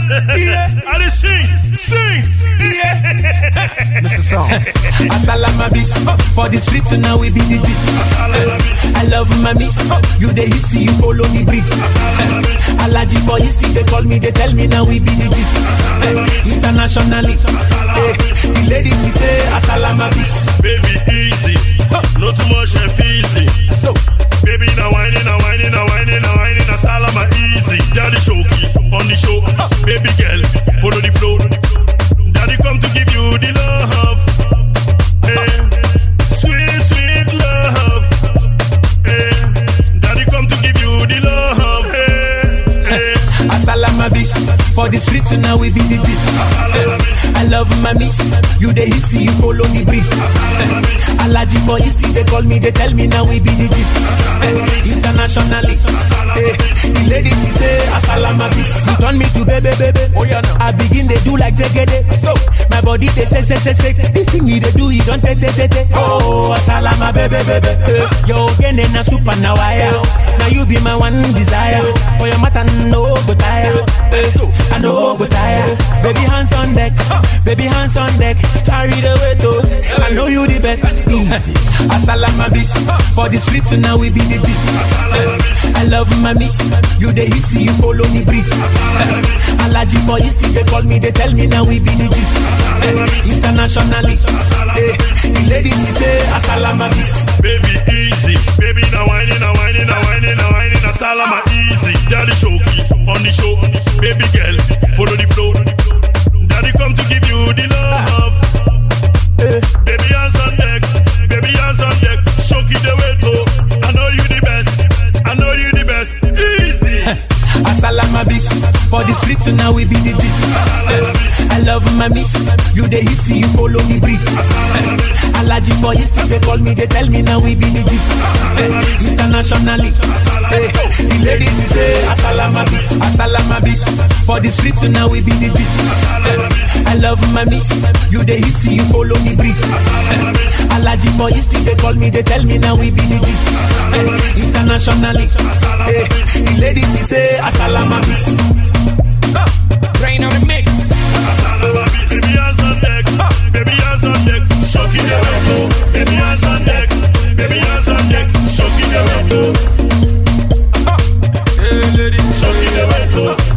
Yeah. I sing. Yeah. Mr. Songs. Asalama bis. For the streets now we be the gist. I love my miss. You the easy, you follow me breeze. Alaji for history, they call me, they tell me now we be the gist. Internationally, the ladies he say Asalama bis. Baby easy, not too much and easy. So, baby now whining, Asalama easy. Daddy shoki on the show. Baby girl, follow the flow. Daddy come to give you the love. Hey, sweet love. Hey, Daddy come to give you the love. Hey. Asalama bis. For the streets now we be the gist. I love my miss. You the easy, you follow me breeze. Alaji for history, they call me, they tell me now we be the gist. Internationally, the ladies he say Asalama bis. You turn me to baby. Oh yeah, no. I begin they do like jegede. So my body they shake. This thing you they do, you don't take. Oh Asalama baby. Yo again na super now now you be my one desire. For your matter no go tire. I know go tire. Baby hands on deck. Carry the weight oh. I know you the best. Easy. Asalama bis. For the streets now we be the gist. I love my miss. You the easy, you follow me breeze. Alaji for history, they call me, they tell me now we be the gist. Internationally, the ladies he say Asalama bis. Baby easy, baby now whining, Asalama easy. Daddy shoki on the show. Baby girl, follow the flow. Daddy come to give you the love. Baby hands on deck, shoki the way to. I know you the best, easy. Asalama bis. For the streets now we be the gist. I love my miss. You the easy, you follow me breeze. Alaji for history, they call me, they tell me now we be the gist. Internationally, the ladies he say Asalama bis. For the streets now we be the gist. I love my miss. You the easy, you follow me breeze. Alaji for history, they call me, they tell me now we be the gist. Internationally, the ladies he say Asalama bis. Rain on the mix. Baby hands on deck, shoki the way to. Baby hands on deck, shoki the way to. Hey lady, shoki the way to.